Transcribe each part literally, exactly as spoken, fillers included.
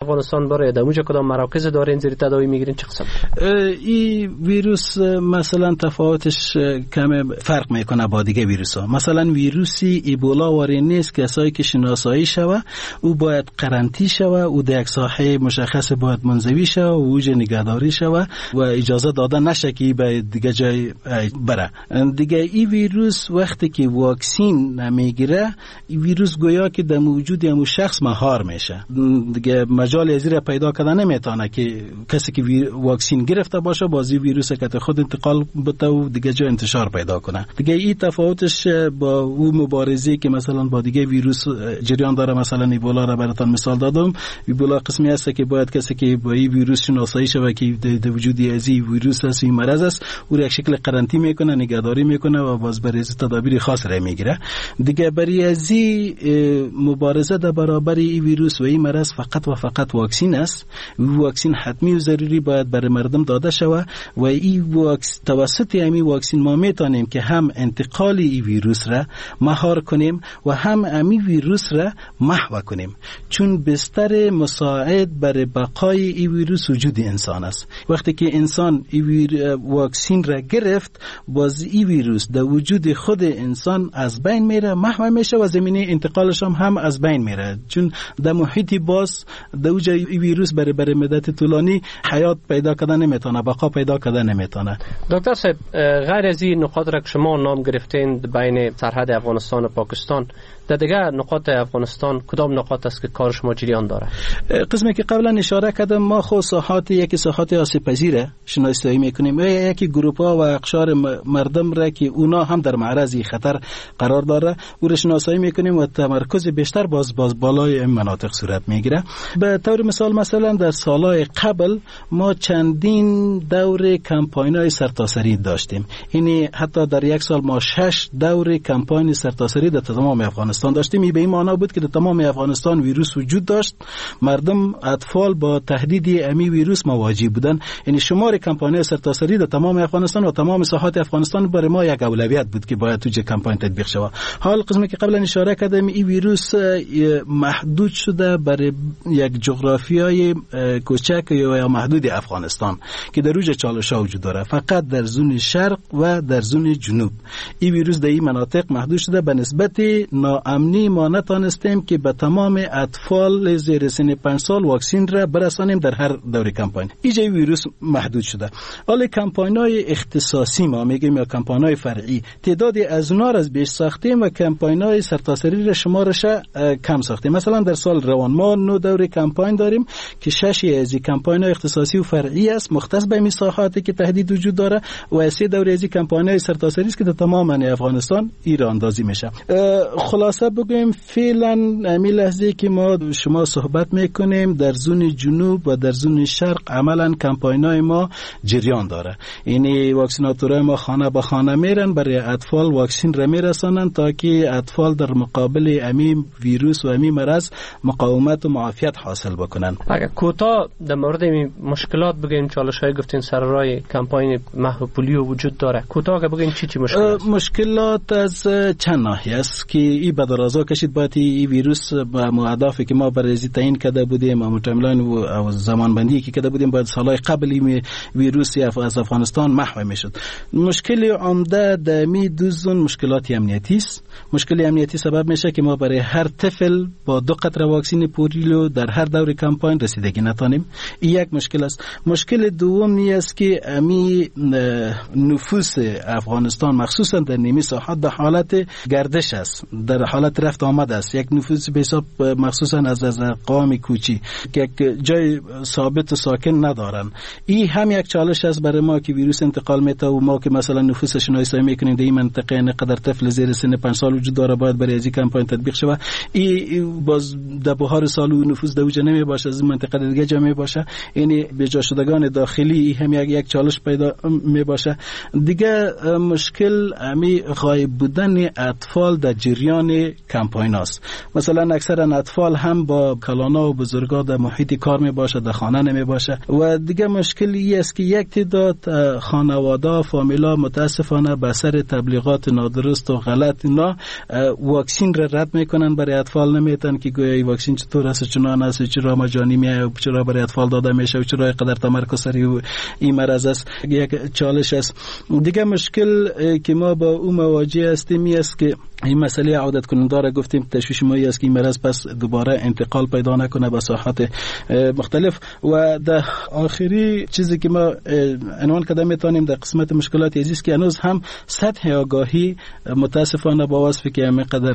افغانستان بره در اونجا کدام مراکز دارین زیر تداوی میگیرین چه قسم؟ این ویروس مثلا تفاوتش کم فرق میکنه با دیگه ویروس ها. مثلا ویروسی ایبولا واری نیست کسایی که شناسایی شوه او باید قرنطینه شوه او در یک ساحه مشخص باید منزوی شوه و اوج نگهداری شوه و اجازه داده نشه که به دیگه جای بره. دیگه این ویروس وقتی که واکسین نمیگیره این ویروس گویا که در موجود همون شخص مهار میشه، دیگه مجال ازیر پیدا کردن نمیتونه که کسی که واکسین گرفته باشه بازی ویروس که خود انتقال بده و دیگه جا انتشار پیدا کنه. دیگه این تفاوتش با اون مبارزه که مثلا با دیگه ویروس جریان داره. مثلا ایبولا را براتون مثال دادم. ایبولا قسمی هست که باید کسی که با این ویروس شناسایی شوه که در وجود از این ویروس است این مرض است او را یک شکل قرنطینه میکنه، نگهداری میکنه و باز برای تدابیر خاص را میگیره. دیگه برای از این مبارزه در برابر این ویروس و این مرض فقط و فقط واکسین است. واکسین حتمی و ضروری باید برای مردم داده شوه و این واکسین توسط همین واکسین ما میتونیم که هم انتقال این ویروس را مهار کنیم و هم همین ویروس را محو کنیم، چون بستر مساعد برای بقای این ویروس وجود انسان است. وقتی که انسان این واکسین را گرفت باز این ویروس در وجود خود انسان از بین میره، محو میشه و زمینه انتقالش هم, هم از بین میره، چون در محیط باز در وجود این ویروس برای برای مدت طولانی حیات پیدا کردن نمیتونه، بقا پیدا کردن نمیتونه. دکتر صاحب، غیر از این نقاط را که شما نام گرفتین بین سرحد افغانستان و پاکستان، در دیگه نقاط افغانستان کدام نقاط است که کار شما جریان داره؟ قسمی که قبلا اشاره کردم ما خود ساحات یکی ساحات آسیب پذیره شناسایی میکنیم و یکی گروپ ها و اقشار مردم را که اونا هم در معرض خطر قرار داره او را شناسایی میکنیم و تمرکز بیشتر باز باز بالای این مناطق صورت میگیره. به طور مثال مثلا در سالهای قبل ما چندین دور کمپاین‌های سرتاسری داشتیم، یعنی حتی در یک سال ما شش دور کمپاین سرتاسری در تمام افغانستان داشتیم. این به این معنا بود که در تمام افغانستان ویروس وجود داشت، مردم اطفال با تهدید امی ویروس مواجه بودن. یعنی شمار کمپاین‌های سرتاسری در تمام افغانستان و تمام ساحات افغانستان برای ما یک اولویت بود که باید تو کمپاین تطبیق شود. حال قسمی که قبلا اشاره کردم این ویروس محدود شده برای یک جغرافیای کوچک یا محدود افغانستان که در روج چالش‌ها وجود داره، فقط در زون شرق و در زون جنوب این ویروس در این مناطق محدود شده. به نسبت ناامنی ما نتانستیم که به تمام اطفال زیر سن پنج سال واکسین را برسانیم در هر دوره کمپاین. اینجا ویروس محدود شده. حالا کمپاین‌های اختصاصی ما میگیم یا کمپاین‌های فرعی تعدادی از اونها را از بیش ساختیم و کمپاین‌های سرتاسری را شمارش کم ساختیم. مثلا در سال روان ما نو دوره کمپاین داریم که شش از این کمپاین‌های اختصاصی و فرعی است مختص به این ساحاتی که تهدید وجود داره و سه دوره از این کمپاین‌های سرتاسری است که در تمام افغانستان ایران اندازی میشه. خلاصه بگویم فعلا همین لحظه که ما شما صحبت میکنیم در زون جنوب و در زون شرق عملا کمپاین‌های ما جریان داره. یعنی واکسیناتورای ما خانه به خانه میرن برای اطفال واکسین را میرسانن تا که اطفال در مقابل امی ویروس و امی مرض مقاومت و معافیت حاصل بکنن. اگر کوتاه در مورد این مشکلات بگیم، چالش‌های گفتین سر راه کمپاین محو پولیو وجود داره، کوتاه اگه بگین چی چی مشکلات؟ مشکلات از چند ناحیه است که این به درازا کشید. باید این ویروس با اهدافی که ما برای تعیین کرده بودیم و متعاملان و زمان بندی که کرده بودیم باید سالهای قبلی ویروس از افغانستان محو میشد. مشکل عمده در می دوزون مشکلات امنیتی است. مشکل امنیتی سبب میشه که ما برای هر طفل با دو قطره واکسن پولیو در هر دور کمپاین رسیدگی نتونیم. این یک مشکل است. مشکل دوم نی است که امی نفوس افغانستان مخصوصا در نیمه ساحات در حالت گردش است، در حالت رفت آمد است. یک نفوس به حساب مخصوصا از از قوم کوچی که جای ثابت و ساکن ندارن. این هم یک چالش است برای ما که ویروس انتقال میته و ما که مثلا نفوس شناسایی میکنیم در این منطقه نقدر طفل زیر سن پنج سال وجود داره باید برای از این کمپاین تطبیق شود. این باز در بهار سال نفوس در وجود نمی باشه، از منطقه دیگه جا می باشه، یعنی به جا شدگان داخلی هم یک یک چالش پیدا می باشه. دیگه مشکل امی غایب بودن اطفال در جریان همه کمپاین است. مثلا اکثرا اطفال هم با کلانا و بزرگا در محیط کار می باشه، در خانه نمی باشه. و دیگه مشکلی است که یک تعداد خانواده فامیلا متاسفانه به اثر تبلیغات نادرست و غلط اینا واکسین را رد میکنن، برای اطفال نمیتن که گویا این واکسین چطور است، چنان است، چرا مجانی میاد، چرا برای اطفال داده میشه و چرا اینقدر تمرکز سر این مرض است. یک چالش است. دیگه مشکل که ما با او مواجه هستیم است که این مسئله عودت کننده را گفتیم، تشویش ما است که این مرض پس دوباره انتقال پیدا نکنه به ساحات مختلف. و در آخری چیزی که ما عنوان کردیم میتونیم در قسمت مشکلات عزیز که هنوز هم سطح آگاهی متاسفانه با وصفی که همینقدر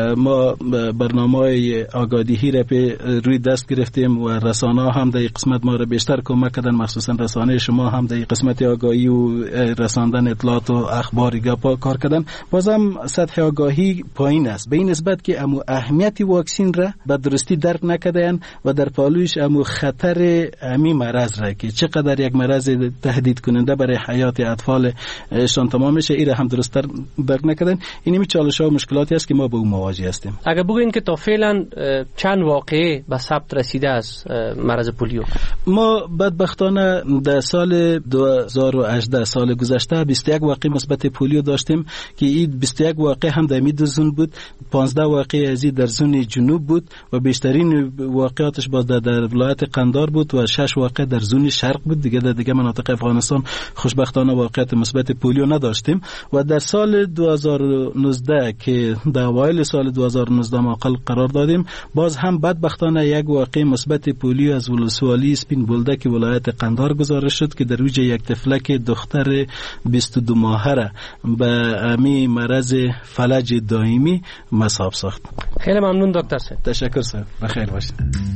ما برنامه‌های آگاهی را به روی دست گرفتیم و رسانه‌ها هم در این قسمت ما را بیشتر کمک کردن، مخصوصا رسانه شما هم در این قسمت آگاهی و رساندن اطلاعات و اخبار گپا کار کردن، بازم سطح آگاهی پایین است، به این نسبت که امو اهمیت واکسین را به درستی درک نکردن و در پالویش امو خطر امی مرض را که چقدر یک مرض تهدید کننده برای حیات اطفال شان تمام میشه، این را هم درست درک نکردن. اینمی چالش ها و مشکلاتی است که ما با اون مواجه هستیم. اگر بگوین که تا فعلا چند واقعه به ثبت رسیده از مرض پولیو؟ ما بدبختانه در سال دو هزار و هجده سال گذشته بیست و یک واقعه مثبت پولیو داشتیم که این بیست و یک واقعه هم در دو زون بود، پانزده واقعه از در زون جنوب بود و بیشترین واقعاتش باز در, در ولایت قندار بود و شش واقعه در زون شرق بود. دیگه در دیگه مناطق افغانستان خوشبختانه واقعیت مثبت پولیو نداشتیم. و در سال دو هزار و نوزده که در اوایل سال دو هزار و نوزده معقل قرار دادیم، باز هم بدبختانه یک واقعه مثبت پولیو از ولسوالی سپین بولدک ولایت قندار گزارش شد که در وجه یک طفلک دختر بیست و دو ماهه را به امی مرض فلج دائمی مصاب ساخت. خیلی ممنون دکتر صاحب. تشکر صاحب. بخیر باشید.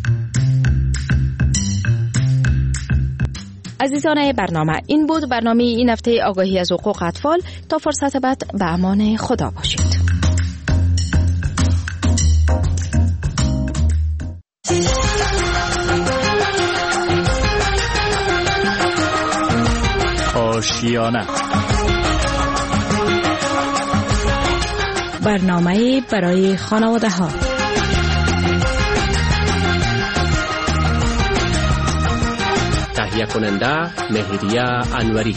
عزیزان برنامه، این بود برنامه این هفته آگاهی از حقوق اطفال. تا فرصت بعد به امان خدا باشید. آشیانه، برنامه برای خانواده ها. تهیه کننده مهریه انوری.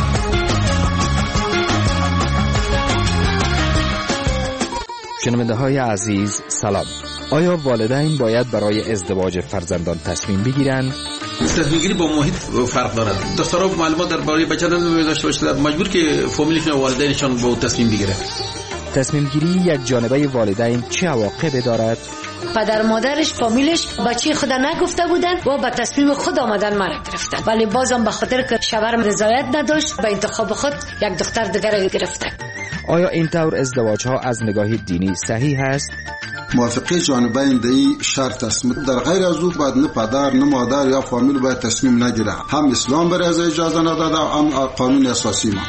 شنونده های عزیز سلام. آیا والدین باید برای ازدواج فرزندان تصمیم بگیرند؟ تصمیم گیری با محیط فرق دارد. دخترها معلومات درباره بچه داشته باشند، مجبور که فامیلشون و والدینشون با تصمیم بگیره. تصمیم گیری یک جانبه والدین چه عواقبی دارد؟ پدر مادرش فامیلش بچه خود نگفته بودن و به تصمیم خود آمدن مرا گرفتن، ولی بازم به خاطر که شوهرم رضایت نداشت به انتخاب خود یک دختر دیگر را گرفتن. آیا این طور ازدواج ها از نگاه دینی صحیح است؟ موافقه جانبین دی شرط است. در غیر از او باید نه پدر نه مادر یا فامیل باید تصمیم نگیره. هم اسلام برای از اجازه نداده هم قانون اساسی ما.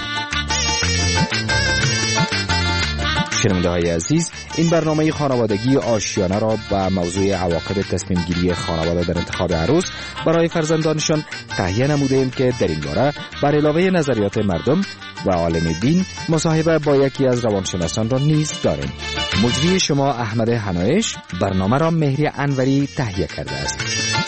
شنونده های عزیز، این برنامه خانوادگی آشیانه را با موضوع عواقب تصمیم گیری خانواده در انتخاب عروس برای فرزندانشان تهیه نموده ایم که در این باره بر علاوه نظریات مردم و عالم دین مصاحبه با یکی از روانشناسان را نیز داریم. مجری شما احمد حنایش، برنامه را مهری انوری تهیه کرده است.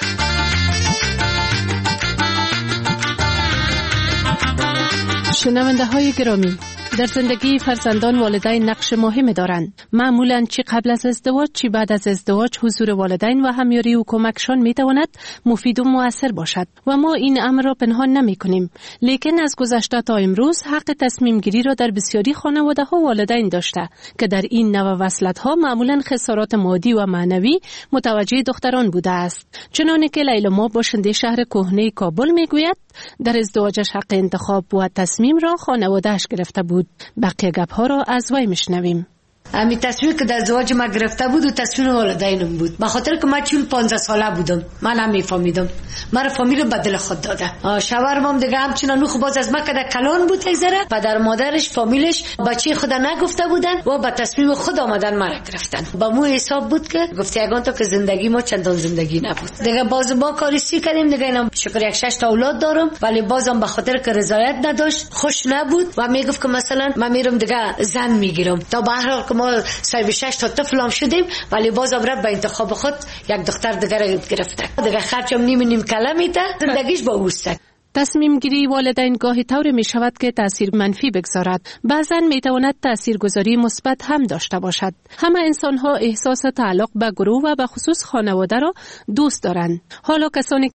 شنونده های گرامی، در زندگی فرزندان والدین نقش مهمی دارند. معمولاً چی قبل از ازدواج چی بعد از ازدواج حضور والدین و همیاری و کمکشان می تواند مفید و مؤثر باشد و ما این امر را پنهان نمی کنیم. لیکن از گذشته تا امروز حق تصمیم گیری را در بسیاری خانواده ها والدین داشته که در این نوع وصلت ها معمولاً خسارات مادی و معنوی متوجه دختران بوده است. چنانه که لیلا ما باشنده شهر کهنه کابل می گوید در ازدواجش حق انتخاب و تصمیم را خانواده‌اش گرفته بود. بقیه گپ ها را از وی میشنویم. امی تصمیم که در ازدواج ما گرفته بود و تصمیم والدینم بود، به خاطر که من چون پانزده ساله بودم من هم میفهمیدم مرا فامیل به دل خود داده. شوهرم هم دیگه همچنان نوخ باز از ما که در کلان بود تگذره، پدر مادرش فامیلش بچه خود نگفته بودن و به تصمیم خود آمدن مرا گرفتن. با مو حساب بود که گفت یگان تا که زندگی ما چندان زندگی نبود. دیگه باز ما کاریسی کردیم، دیگه اینم شکر یک شش تا اولاد دارم، ولی بازم به خاطر که رضایت نداشت خوش نبود و میگفت که مثلا من میرم دیگه زن میگیرم تا به هر حال ما صاحب شش تا طفلام شدیم ولی بازم رفت به انتخاب خود یک دختر دیگر گرفته. دیگه خرچم نیم نیم کله میده، زندگیش با اوست. تصمیم گیری والدین گاهی طور می شود که تأثیر منفی بگذارد. بعضا می تواند تأثیرگذاری مثبت هم داشته باشد. همه انسان ها احساس تعلق به گروه و به خصوص خانواده را دوست دارند. حالا کسانی